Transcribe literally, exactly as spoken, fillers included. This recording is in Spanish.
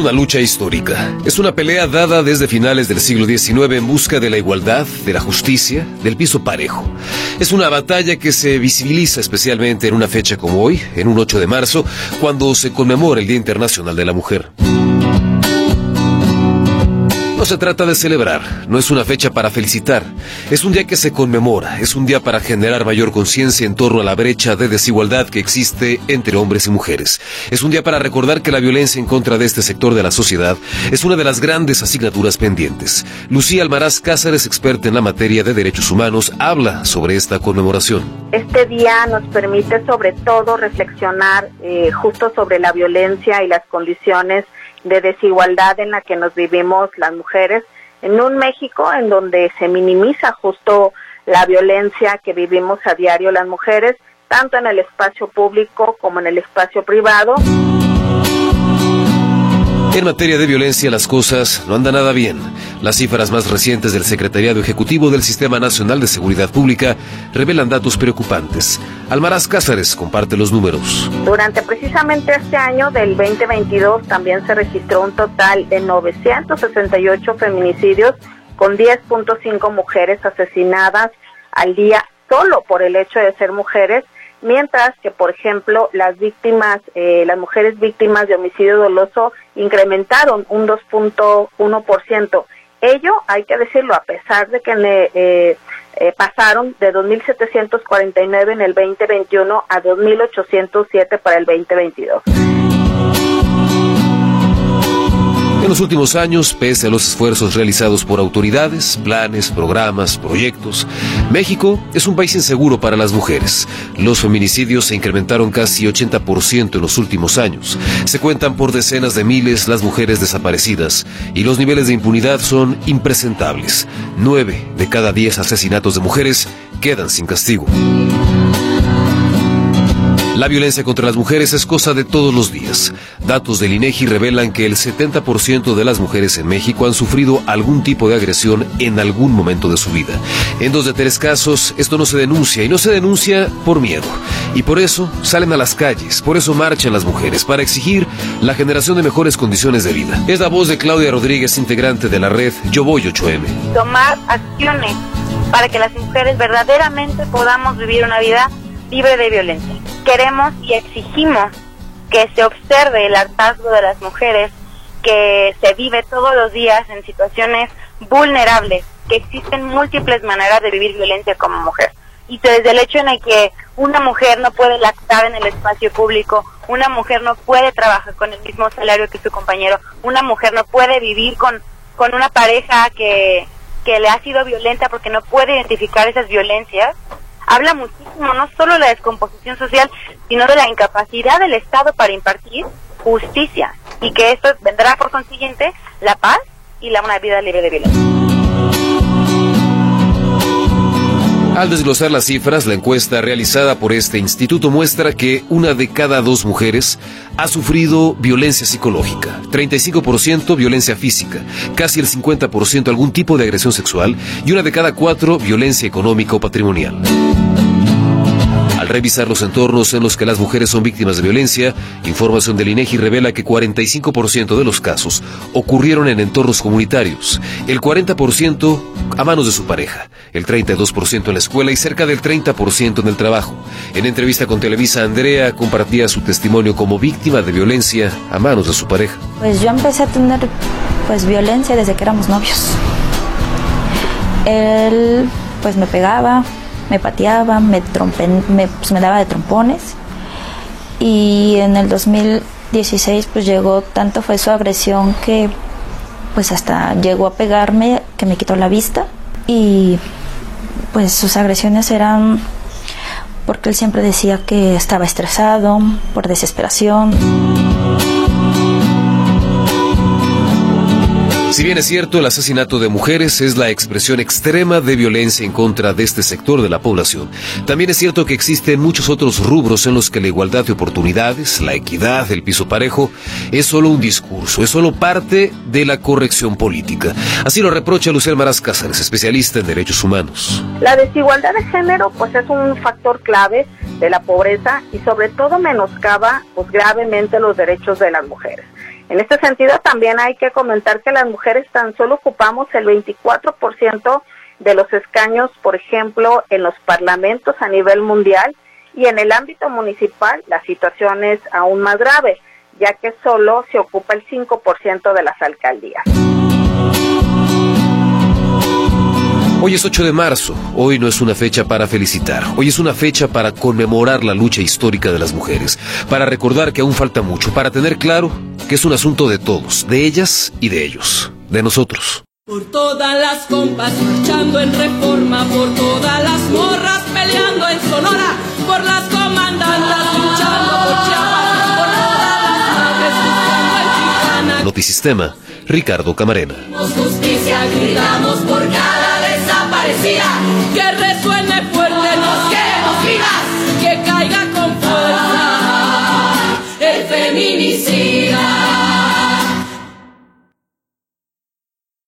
una lucha histórica. Es una pelea dada desde finales del siglo diecinueve en busca de la igualdad, de la justicia, del piso parejo. Es una batalla que se visibiliza especialmente en una fecha como hoy, en un ocho de marzo, cuando se conmemora el Día Internacional de la Mujer. No se trata de celebrar, no es una fecha para felicitar, es un día que se conmemora, es un día para generar mayor conciencia en torno a la brecha de desigualdad que existe entre hombres y mujeres. Es un día para recordar que la violencia en contra de este sector de la sociedad es una de las grandes asignaturas pendientes. Lucía Almaraz Cázares, experta en la materia de derechos humanos, habla sobre esta conmemoración. Este día nos permite sobre todo reflexionar eh, justo sobre la violencia y las condiciones de desigualdad en la que nos vivimos las mujeres, en un México en donde se minimiza justo la violencia que vivimos a diario las mujeres, tanto en el espacio público como en el espacio privado. En materia de violencia las cosas no andan nada bien. Las cifras más recientes del Secretariado Ejecutivo del Sistema Nacional de Seguridad Pública revelan datos preocupantes. Almaraz Cázares comparte los números. Durante precisamente este año del veinte veintidós también se registró un total de novecientos sesenta y ocho feminicidios con diez punto cinco mujeres asesinadas al día solo por el hecho de ser mujeres, mientras que, por ejemplo, las víctimas, eh, las mujeres víctimas de homicidio doloso incrementaron un dos punto uno por ciento. Ello, hay que decirlo, a pesar de que eh, eh, pasaron de dos mil setecientos cuarenta y nueve en el veinte veintiuno a dos mil ochocientos siete para el veinte veintidós. En los últimos años, pese a los esfuerzos realizados por autoridades, planes, programas, proyectos, México es un país inseguro para las mujeres. Los feminicidios se incrementaron casi ochenta por ciento en los últimos años. Se cuentan por decenas de miles las mujeres desaparecidas y los niveles de impunidad son impresentables. Nueve de cada diez asesinatos de mujeres quedan sin castigo. La violencia contra las mujeres es cosa de todos los días. Datos del INEGI revelan que el setenta por ciento de las mujeres en México han sufrido algún tipo de agresión en algún momento de su vida. En dos de tres casos, esto no se denuncia, y no se denuncia por miedo. Y por eso salen a las calles, por eso marchan las mujeres, para exigir la generación de mejores condiciones de vida. Es la voz de Claudia Rodríguez, integrante de la red Yo Voy ocho eme. Tomar acciones para que las mujeres verdaderamente podamos vivir una vida libre de violencia. Queremos y exigimos que se observe el hartazgo de las mujeres, que se vive todos los días en situaciones vulnerables, que existen múltiples maneras de vivir violencia como mujer. Y desde el hecho en el que una mujer no puede lactar en el espacio público, una mujer no puede trabajar con el mismo salario que su compañero, una mujer no puede vivir con, con una pareja que, que le ha sido violenta porque no puede identificar esas violencias, habla muchísimo, no solo de la descomposición social, sino de la incapacidad del Estado para impartir justicia, y que esto vendrá por consiguiente la paz y la una vida libre de violencia. Al desglosar las cifras, la encuesta realizada por este instituto muestra que una de cada dos mujeres ha sufrido violencia psicológica, treinta y cinco por ciento violencia física, casi el cincuenta por ciento algún tipo de agresión sexual y una de cada cuatro violencia económica o patrimonial. Al revisar los entornos en los que las mujeres son víctimas de violencia, información del INEGI revela que cuarenta y cinco por ciento de los casos ocurrieron en entornos comunitarios, el cuarenta por ciento a manos de su pareja, el treinta y dos por ciento en la escuela y cerca del treinta por ciento en el trabajo. En entrevista con Televisa, Andrea compartía su testimonio como víctima de violencia a manos de su pareja. Pues yo empecé a tener pues violencia desde que éramos novios. Él pues me pegaba, me pateaba, me, trompen, me, pues, me daba de trompones, y en el dos mil dieciséis pues llegó, tanto fue su agresión que pues hasta llegó a pegarme, que me quitó la vista, y pues sus agresiones eran porque él siempre decía que estaba estresado, por desesperación. Si bien es cierto, el asesinato de mujeres es la expresión extrema de violencia en contra de este sector de la población, también es cierto que existen muchos otros rubros en los que la igualdad de oportunidades, la equidad, el piso parejo, es solo un discurso, es solo parte de la corrección política. Así lo reprocha Lucía Almaraz Cázares, especialista en derechos humanos. La desigualdad de género pues es un factor clave de la pobreza y sobre todo menoscaba pues gravemente los derechos de las mujeres. En este sentido, también hay que comentar que las mujeres tan solo ocupamos el veinticuatro por ciento de los escaños, por ejemplo, en los parlamentos a nivel mundial, y en el ámbito municipal la situación es aún más grave, ya que solo se ocupa el cinco por ciento de las alcaldías. Hoy es ocho de marzo, hoy no es una fecha para felicitar, hoy es una fecha para conmemorar la lucha histórica de las mujeres, para recordar que aún falta mucho, para tener claro que es un asunto de todos, de ellas y de ellos, de nosotros. Por todas las compas marchando en Reforma, por todas las morras peleando en Sonora, por las comandantas luchando por Chiapas, por todas las madres buscando en Tijuana. Notisistema, Ricardo Camarena. Justicia, gritamos por cada desaparecida, que resuene fuerte, nos queremos vivas, que caiga con fuerza el feminicidio.